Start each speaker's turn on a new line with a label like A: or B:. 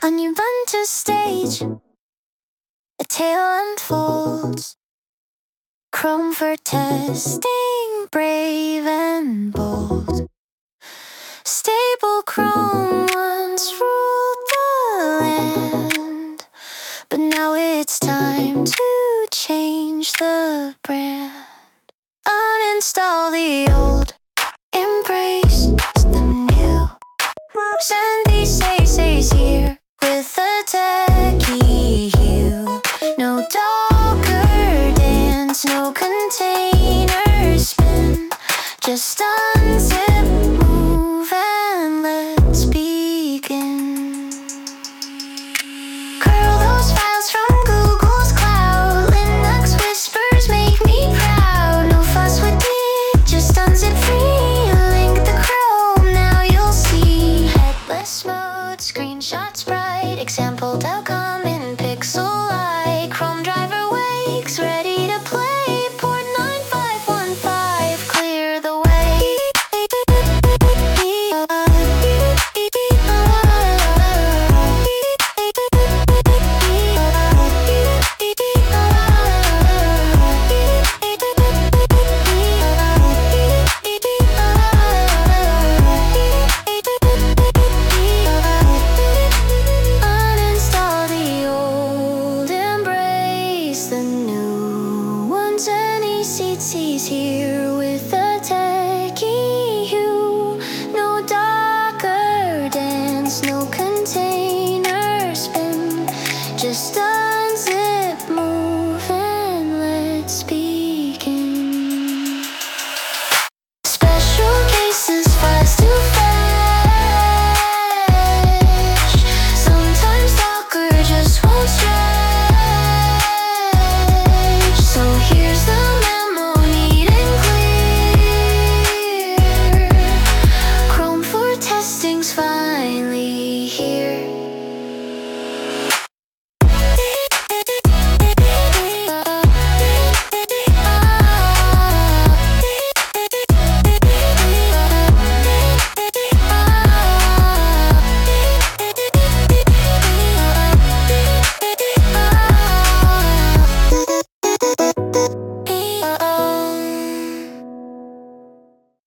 A: A new Ubuntu stage, a tale unfolds. Chrome for testing, brave and bold. Stable Chrome once ruled the land, but now it's time to change the brand. Uninstall the old, embrace the new. Sandy stays here with a techie hue. No Docker dance, no container spin. Just unzip, move, and let's begin. Curl those files from Google's cloud. Linux whispers make me proud. No fuss with it, just unzip free. Link the Chrome, now you'll see. Headless mode, screenshots bright. Example.com in pixel light.